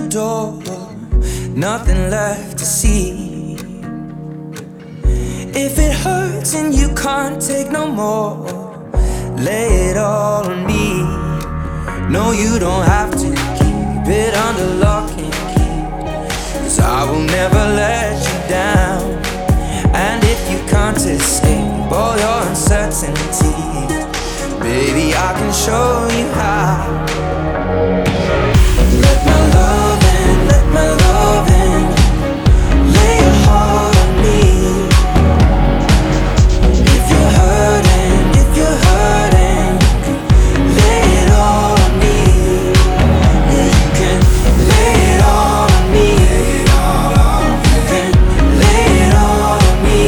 door, nothing left to see. If it hurts and you can't take no more, lay it all on me. No, you don't have to keep it under lock and key, 'cause I will never let you down. And if you can't escape all your uncertainties, baby, I can show you how. Let my love in, let my love in. Lay your heart on me. If you're hurting, if you're hurting, lay it all on me. Yeah, you can lay it all on me. You can lay it all on me.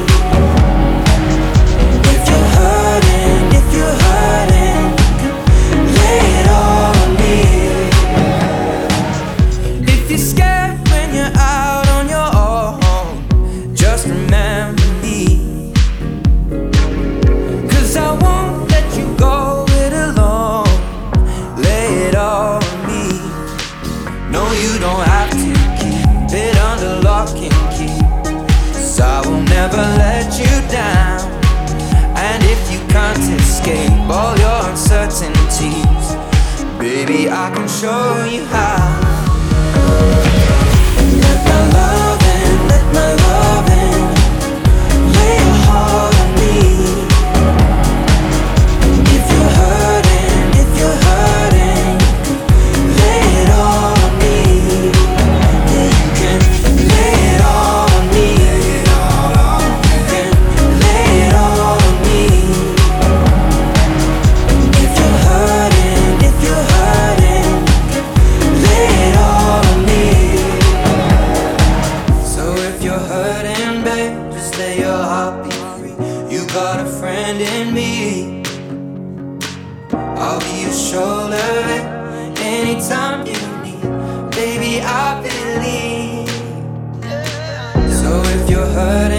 If you're hurting, if you're hurting, lay it all on me. If you're scared when you're out on your own, just remember me, 'cause I won't let you go it alone. Lay it all on me. No, you don't have to keep it under lock and key, 'cause I will never let you down. And if you can't escape all your uncertainties, baby, I can show you how. Let my love in, let my love in. Lay your heart on me. If you're hurting, if you're hurting, lay it all on me. Yeah, you can lay it all on me. You can lay it all on me. If you're hurting, if you're hurting, lay it all on me. So if you're hurting, babe, just let your heart be free. You got a friend in me. I'll be your shoulder anytime you need. Baby, I believe. So if you're hurting,